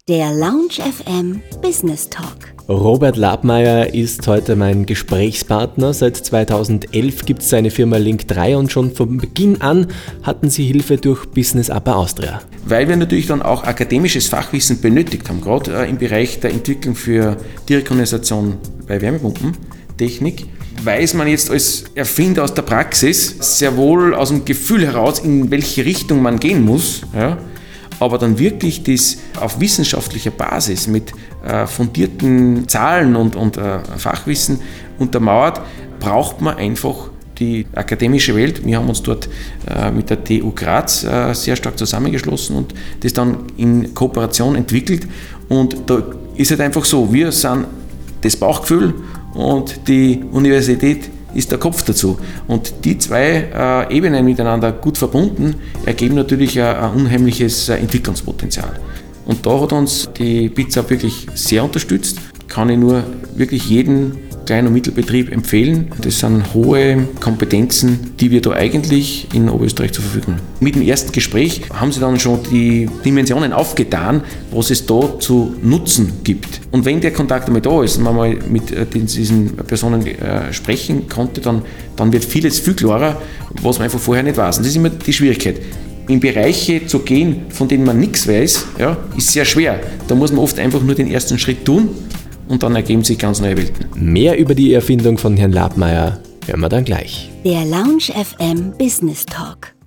Der Lounge FM Business Talk. Robert Labmeier ist heute mein Gesprächspartner. Seit 2011 gibt es seine Firma Link3 und schon von Beginn an hatten sie Hilfe durch Business Upper Austria. Weil wir natürlich dann auch akademisches Fachwissen benötigt haben, gerade im Bereich der Entwicklung für Direktkondensation bei Wärmepumpentechnik, weiß man jetzt als Erfinder aus der Praxis sehr wohl aus dem Gefühl heraus, in welche Richtung man gehen muss. Ja? Aber dann wirklich das auf wissenschaftlicher Basis mit fundierten Zahlen und Fachwissen untermauert, braucht man einfach die akademische Welt. Wir haben uns dort mit der TU Graz sehr stark zusammengeschlossen und das dann in Kooperation entwickelt. Und da ist halt einfach so, wir sind das Bauchgefühl und die Universität ist der Kopf dazu. Und die zwei Ebenen miteinander gut verbunden ergeben natürlich ein unheimliches Entwicklungspotenzial. Und da hat uns die BIZAP wirklich sehr unterstützt. Kann ich nur wirklich jeden Klein- und Mittelbetrieb empfehlen. Das sind hohe Kompetenzen, die wir da eigentlich in Oberösterreich zur Verfügung haben. Mit dem ersten Gespräch haben sie dann schon die Dimensionen aufgetan, was es da zu nutzen gibt. Und wenn der Kontakt einmal da ist und man mal mit diesen Personen sprechen konnte, dann wird vieles viel klarer, was man einfach vorher nicht weiß. Und das ist immer die Schwierigkeit. In Bereiche zu gehen, von denen man nichts weiß, ja, ist sehr schwer. Da muss man oft einfach nur den ersten Schritt tun und dann ergeben sich ganz neue Welten. Mehr über die Erfindung von Herrn Labmeier hören wir dann gleich. Der Lounge FM Business Talk.